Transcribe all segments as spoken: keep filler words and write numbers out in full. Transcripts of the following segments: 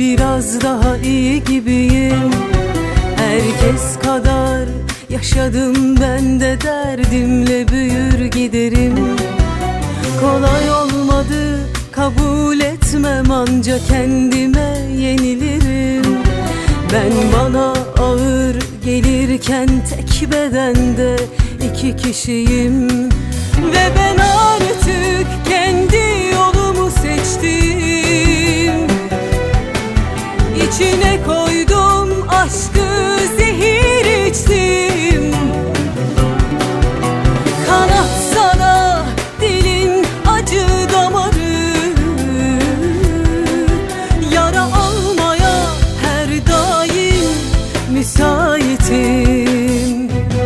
Biraz daha iyi gibiyim. Herkes kadar yaşadım ben de, derdimle büyür giderim. Kolay olmadı, kabul etmem, anca kendime yenilirim. Ben bana ağır gelirken tek bedende iki kişiyim. Ve ben artık kendi yolumu seçtim. İçine koydum aşkı, zehir içtim. Kanatsana dilin acı damarı, yara almaya her daim müsaitim.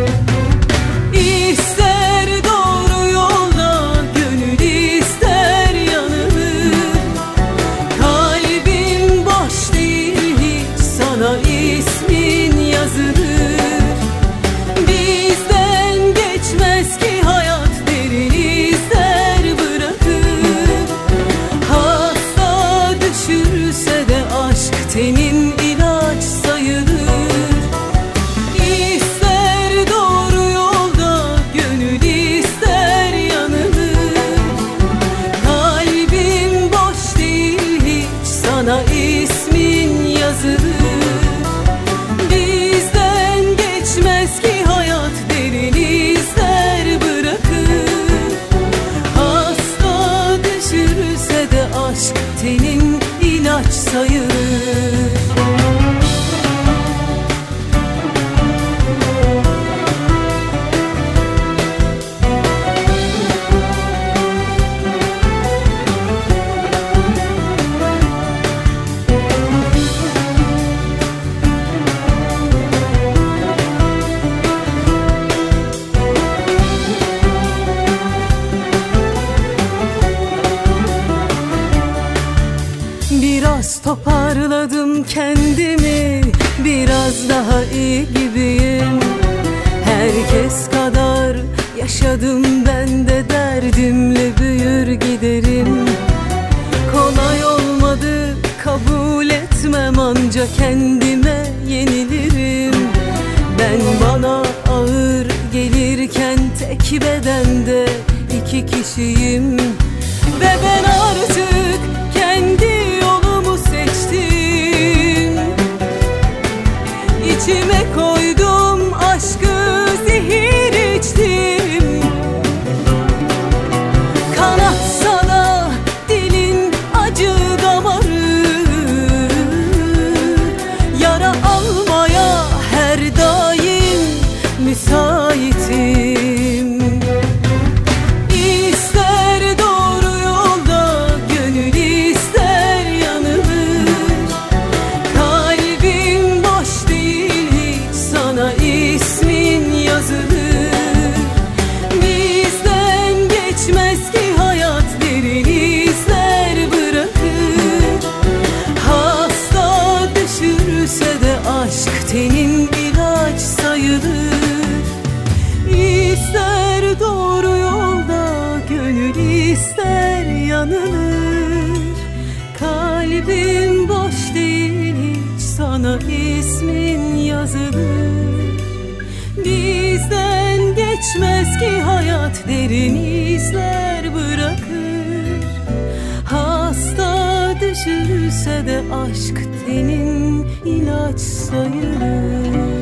İster doğru yolda gönül, ister yanılır. Kalbim boş değil, hiç sana ismin yazılır. Bizden geçmez ki hayat, derin izler bırakır. Hasta düşürse de aşk tenin ilaç sayılır. İster doğru yolda gönül, ister yanılır. Kalbim boş değil, hiç sana ismin yazılır. Bizden geçmez ki hayat, derin izler bırakır. Hasta düşürse de aşk tenin ilaç sayılır. Biraz toparladım kendimi, biraz daha iyi gibiyim. Herkes kadar yaşadım ben de, derdimle büyür giderim. Kolay olmadı, kabul etmem, anca kendime yenilirim. Ben bana ağır gelirken tek bedende iki kişiyim. Ve ben artık kendi yolumu seçtim. İçime koydum aşkı, zehir içtim. Kanatsana dilin acı damarı, yara almaya her daim müsaitim. İster doğru yolda gönül, ister yanılır. Kalbim boş değil, hiç sana ismin yazılır. Bizden geçmez ki hayat, derin izler bırakır. Hasta düşürse de aşk tenin ilaç sayılır. İster doğru yolda gönül, ister yanılır. Kalbim boş değil, hiç sana ismin yazılır. Bizden geçmez ki hayat, derin izler bırakır. Hasta düşürse de aşk tenin ilaç sayılır.